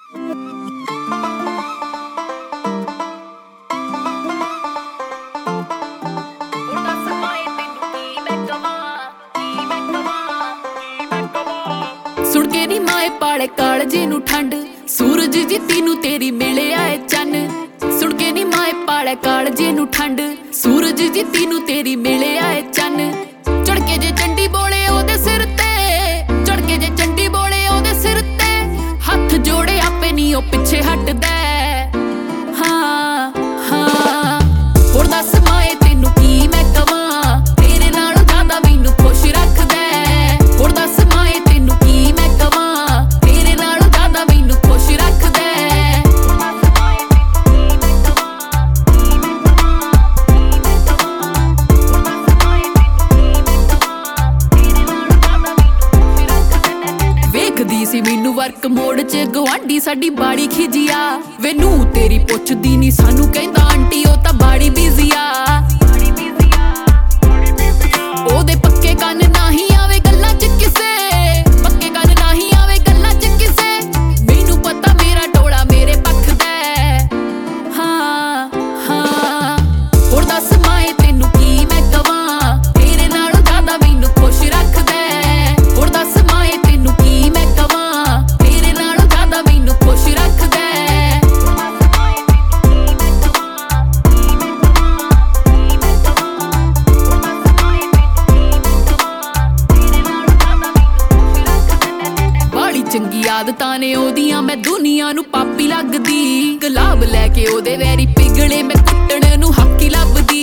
सुन के नी माए पाले कालजे नू ठंड सूरज जी तीनू तेरी मिले आए चन। सुन के नी माए पाले कालजे नू ठंड सूरज जी तीनू तेरी मिले आए चन। चढ़ के जे चंडी बोले ओदे सिर ते, चढ़ के जे चंडी बोले ओदे सिर ते, हथ जोड़े आपे नी ओ पिछे हटदा। हाँ हाँ हुण दस माए तेनू की मैं कवां, तेरे नालों ज्यादा मैनू खुश रखदा। हुण दस माए तेनू की मैं कवां, तेरे नालों ज्यादा मैनू खुश रखदा। वेखदी सी मैनू वर्क मोड़ च गवांढी साडी बाड़ी खिजिया, वे नू तेरी पुछदी नी सानू कहंदा आंटी ओ तां बाड़ी बिजी आ। ओदे पक्के कंन नाही आवे गल्लां च किसे, पक्के कंन नाही आवे गल्लां च किसे, मैनू पता मेरा टोला मेरे पक्ख दा। हाँ हाँ हुण दस माए तेनू की मैं कवां, तेरे नालों ज्यादा मैनू खुश रखदा। हुण दस माए तेनू की मैं कवां, तेरे नालों ज्यादा मैनू खुश रखदा। बाली चंगी आदतां ने ओदियां, मैं दुनिया नू पापी लगदी। गुलाब लैके ओदे वैरी पिघले, मैं कुट्टण नू हक्की लभदी।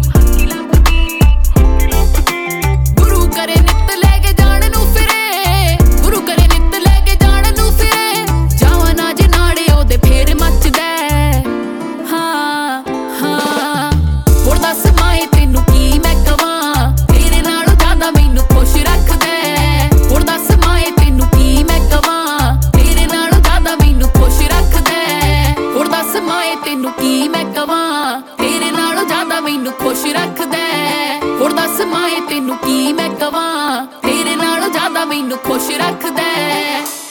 गुरु करे नित लैके जाण नू फिरे, गुरु करे नित लैके जाण नू फिरे, जावां ना जे नाड़े ओदे फेर मचदा। हाँ हाँ हुण दस माए तेनू की मैं कवां, तेरे नालों ज्यादा मैनू खुश रखदा। हुण दस माए तेनू की मैं कवां, तेरे नालों ज्यादा मैनू खुश रखदा। हुण दस माए तेनू की मैं कवां, तेरे नालों ज्यादा मैनू खुश रखदा। हुण दस माए तेनू की मैं कवां, तेरे नालों ज्यादा मैनू खुश रखदा।